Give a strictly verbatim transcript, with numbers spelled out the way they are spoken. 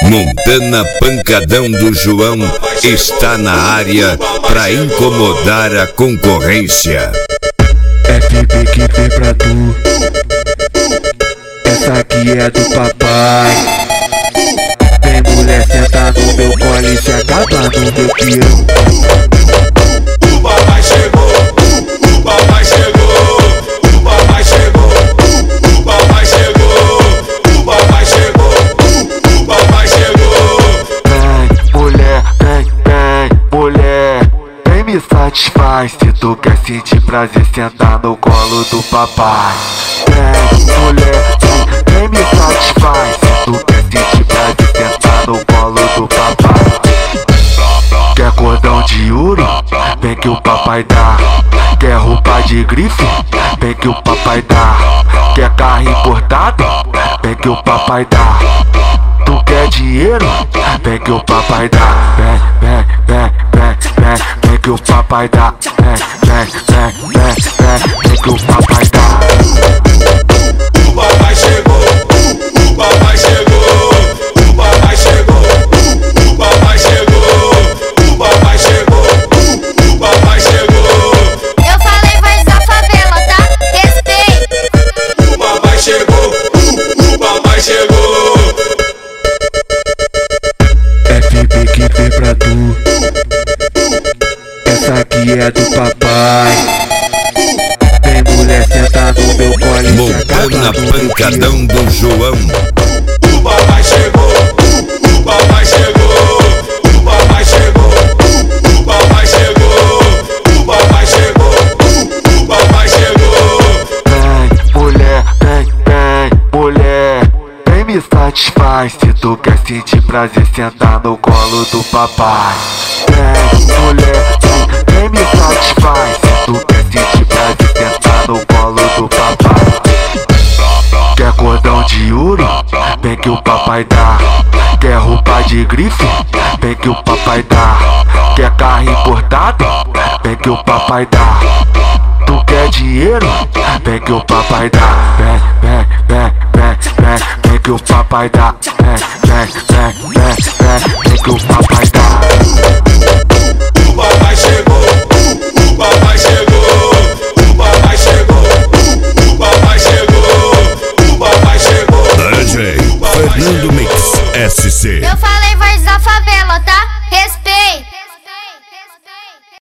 Montana Pancadão do João está na área pra incomodar a concorrência. F B que vem pra tu, essa aqui é do papai. Vem mulher, senta no meu colo e se acaba no meu peão. O papai chegou, o papai chegou, o papai chegou, o papai chegou, o papai chegou, o papai chegou. Vem mulher, vem, vem mulher, vem me satisfaz. Se tu quer sentir prazer, senta no colo do papai. Vem mulher, vem, vem me satisfaz. Se tu quer sentir prazer, senta no colo do papai. Quer cordão de ouro? Vem que o papai dá. Quer roupa de grife? Vem que o papai dá. Quer carro importado? Vem que o papai dá. Tu quer dinheiro? Vem que o papai dá. Vem, vem, vem, vem, vem, vem que o papai dá. Vem, vem, vem, vem, vem, vem que o papai dá. O papai chegou, o papai chegou, o papai chegou, o papai chegou, o papai chegou, o papai chegou. Eu falei voz da favela, tá? Respeita. O papai chegou, o papai chegou. F B que vem pra tu, essa aqui é do papai. Vem mulher, senta no meu colo e se acaba Montana no meu Pancadão do João. O papai chegou, o papai chegou, o papai chegou, o papai chegou, o papai chegou, o papai chegou. Vem mulher, vem, vem mulher, vem me satisfaz. Se tu quer sentir prazer, senta no colo do papai. Vem mulher, vem, vem me satisfaz. Se tu quer sentir prazer, senta no colo do papai. Quer cordão de ouro? Vem que o papai dá. Quer roupa de grife? Vem que o papai dá. Quer carro importado? Vem que o papai dá. Tu quer dinheiro? Vem que o papai dá. Vem, vem, vem, vem, vem, vem que o papai dá. Vem, vem, vem, vem, vem, vem que o papai dá.